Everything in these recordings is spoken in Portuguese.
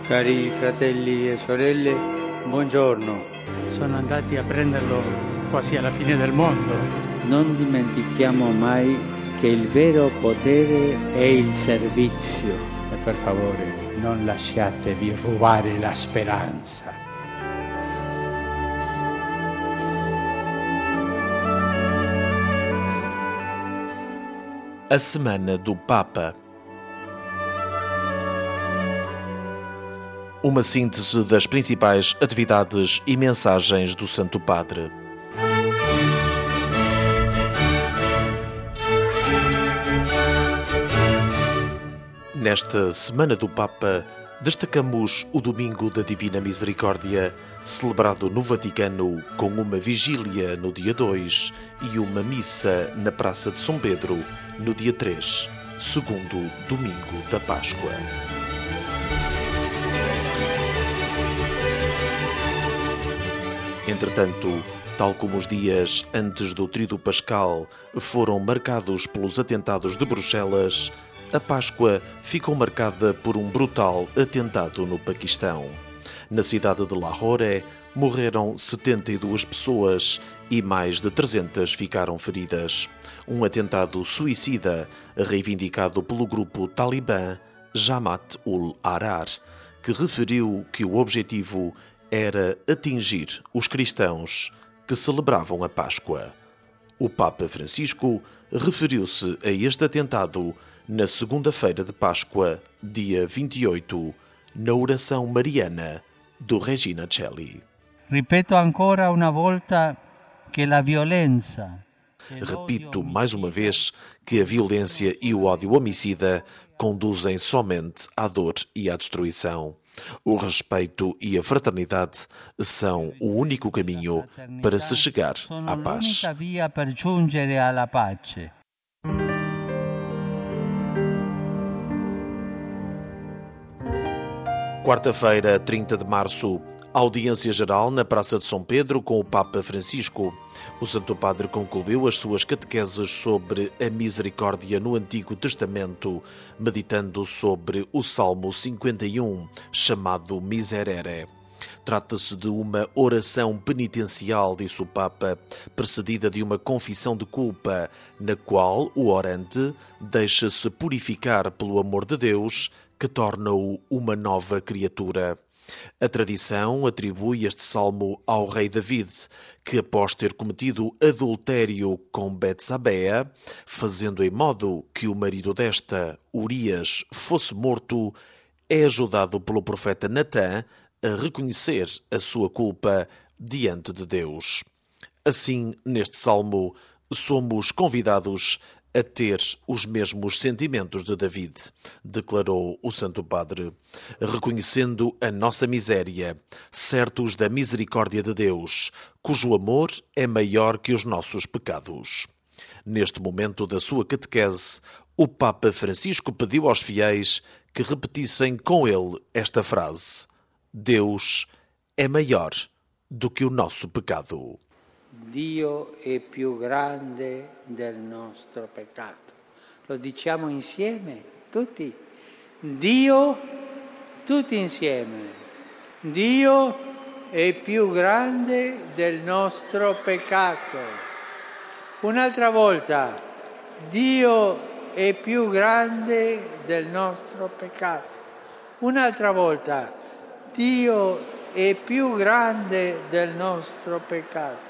Cari fratelli e sorelle, buongiorno. Sono andati a prenderlo quasi alla fine del mondo. Non dimentichiamo mai che il vero potere è il servizio. E per favore, non lasciatevi rubare la speranza. A Semana do Papa. Uma síntese das principais atividades e mensagens do Santo Padre. Nesta Semana do Papa, destacamos o Domingo da Divina Misericórdia, celebrado no Vaticano com uma vigília no dia 2 e uma missa na Praça de São Pedro no dia 3, segundo domingo da Páscoa. Entretanto, tal como os dias antes do Tríduo Pascal foram marcados pelos atentados de Bruxelas, a Páscoa ficou marcada por um brutal atentado no Paquistão. Na cidade de Lahore, morreram 72 pessoas e mais de 300 ficaram feridas. Um atentado suicida reivindicado pelo grupo talibã Jamaat-ul-Ahrar, que referiu que o objetivo era atingir os cristãos que celebravam a Páscoa. O Papa Francisco referiu-se a este atentado na segunda-feira de Páscoa, dia 28, na oração mariana do Regina Coeli. Ripeto ancora una volta que la violenza. Repito mais uma vez que a violência e o ódio homicida conduzem somente à dor e à destruição. O respeito e a fraternidade são o único caminho para se chegar à paz. Quarta-feira, 30 de março, audiência geral na Praça de São Pedro com o Papa Francisco. O Santo Padre concluiu as suas catequeses sobre a misericórdia no Antigo Testamento, meditando sobre o Salmo 51, chamado Miserere. Trata-se de uma oração penitencial, disse o Papa, precedida de uma confissão de culpa, na qual o orante deixa-se purificar pelo amor de Deus, que torna-o uma nova criatura. A tradição atribui este salmo ao rei David, que após ter cometido adultério com Betsabé, fazendo em modo que o marido desta, Urias, fosse morto, é ajudado pelo profeta Natã a reconhecer a sua culpa diante de Deus. Assim, neste salmo, somos convidados a ter os mesmos sentimentos de David, declarou o Santo Padre, reconhecendo a nossa miséria, certos da misericórdia de Deus, cujo amor é maior que os nossos pecados. Neste momento da sua catequese, o Papa Francisco pediu aos fiéis que repetissem com ele esta frase: Deus é maior do que o nosso pecado. Dio è più grande del nostro peccato. Lo diciamo insieme, tutti. Dio, tutti insieme. Dio è più grande del nostro peccato. Un'altra volta. Dio è più grande del nostro peccato. Un'altra volta. Dio è più grande del nostro peccato.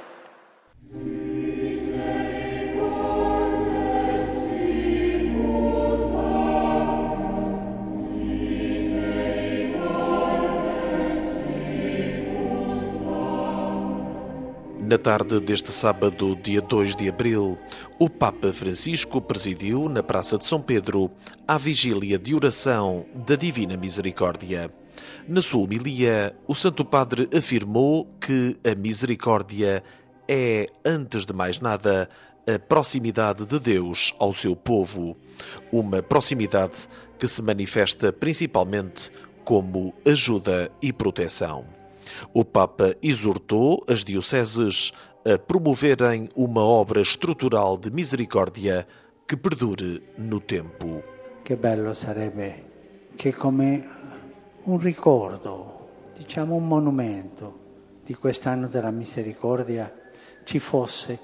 Na tarde deste sábado, dia 2 de abril, o Papa Francisco presidiu, na Praça de São Pedro, a vigília de oração da Divina Misericórdia. Na sua homilia, o Santo Padre afirmou que a misericórdia é, antes de mais nada, a proximidade de Deus ao seu povo. Uma proximidade que se manifesta principalmente como ajuda e proteção. O Papa exortou as dioceses a promoverem uma obra estrutural de misericórdia que perdure no tempo. Che bello sarebbe che come un ricordo, diciamo un monumento di quest'anno della misericordia ci fosse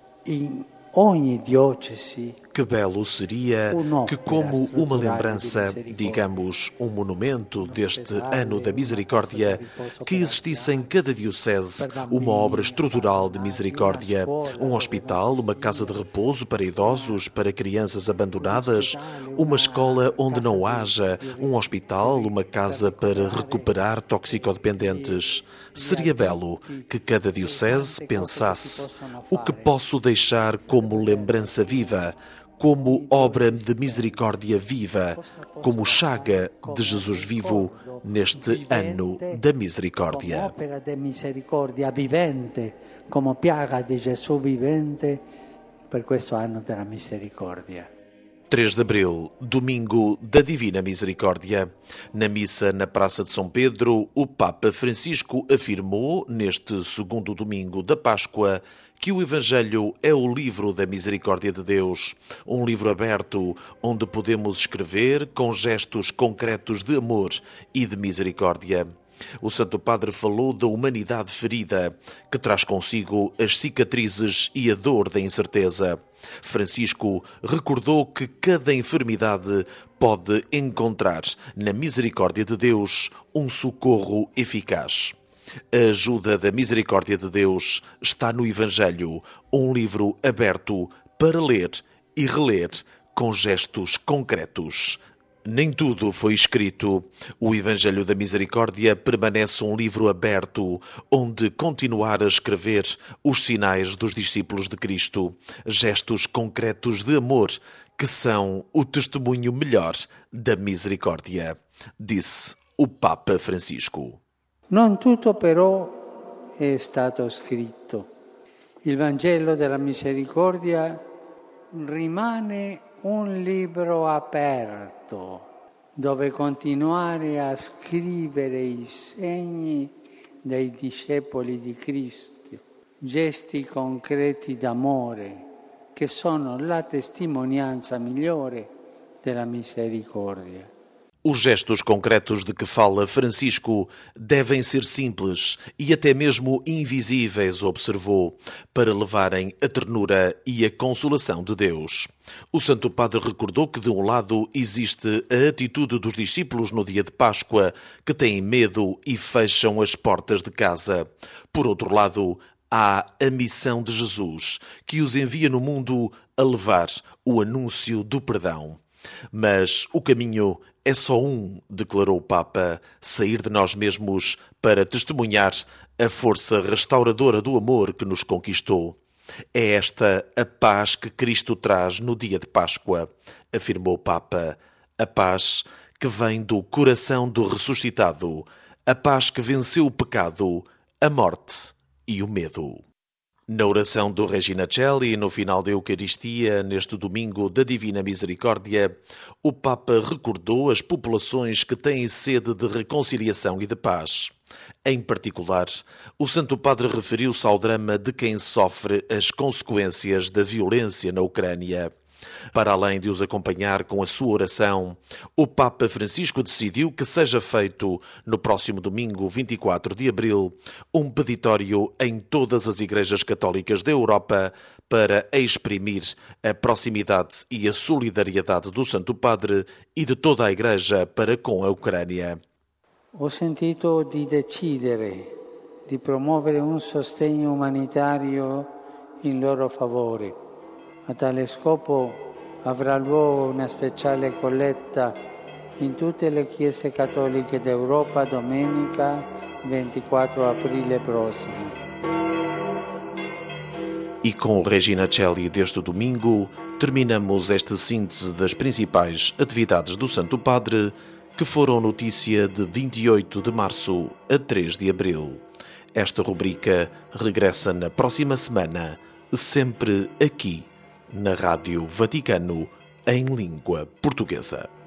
in ogni diocesi. Que belo seria que, como uma lembrança, digamos, um monumento deste ano da misericórdia, que existisse em cada diocese uma obra estrutural de misericórdia, um hospital, uma casa de repouso para idosos, para crianças abandonadas, uma escola onde não haja, um hospital, uma casa para recuperar toxicodependentes. Seria belo que cada diocese pensasse: o que posso deixar como lembrança viva, como obra de misericórdia viva, como chaga de Jesus vivo neste ano da misericórdia. Como opera de misericórdia vivente, como piaga de Jesus vivente, per questo anno della misericordia. 3 de abril, domingo da Divina Misericórdia. Na missa na Praça de São Pedro, o Papa Francisco afirmou, neste segundo domingo da Páscoa, que o Evangelho é o livro da misericórdia de Deus, um livro aberto onde podemos escrever com gestos concretos de amor e de misericórdia. O Santo Padre falou da humanidade ferida, que traz consigo as cicatrizes e a dor da incerteza. Francisco recordou que cada enfermidade pode encontrar na misericórdia de Deus um socorro eficaz. A ajuda da misericórdia de Deus está no Evangelho, um livro aberto para ler e reler com gestos concretos. Nem tudo foi escrito. O Evangelho da Misericórdia permanece um livro aberto, onde continuar a escrever os sinais dos discípulos de Cristo, gestos concretos de amor, que são o testemunho melhor da misericórdia, disse o Papa Francisco. Non tutto però è stato scritto. Il Vangelo della Misericordia rimane un libro aperto dove continuare a scrivere i segni dei discepoli di Cristo, gesti concreti d'amore che sono la testimonianza migliore della misericordia. Os gestos concretos de que fala Francisco devem ser simples e até mesmo invisíveis, observou, para levarem a ternura e a consolação de Deus. O Santo Padre recordou que, de um lado, existe a atitude dos discípulos no dia de Páscoa, que têm medo e fecham as portas de casa. Por outro lado, há a missão de Jesus, que os envia no mundo a levar o anúncio do perdão. Mas o caminho é só um, declarou o Papa, sair de nós mesmos para testemunhar a força restauradora do amor que nos conquistou. É esta a paz que Cristo traz no dia de Páscoa, afirmou o Papa, a paz que vem do coração do ressuscitado, a paz que venceu o pecado, a morte e o medo. Na oração do Regina Coeli, no final da Eucaristia, neste domingo da Divina Misericórdia, o Papa recordou as populações que têm sede de reconciliação e de paz. Em particular, o Santo Padre referiu-se ao drama de quem sofre as consequências da violência na Ucrânia. Para além de os acompanhar com a sua oração, o Papa Francisco decidiu que seja feito, no próximo domingo, 24 de abril, um peditório em todas as igrejas católicas da Europa para exprimir a proximidade e a solidariedade do Santo Padre e de toda a Igreja para com a Ucrânia. Ho sentito di decidere di promuovere un sostegno umanitario in loro favore. A tale scopo avrà luogo una speciale colletta in tutte le chiese cattoliche d'Europa domenica 24 aprile prossimo. E com Regina Coeli deste domingo, terminamos esta síntese das principais atividades do Santo Padre, que foram notícia de 28 de março a 3 de abril. Esta rubrica regressa na próxima semana, sempre aqui, na Rádio Vaticano, em língua portuguesa.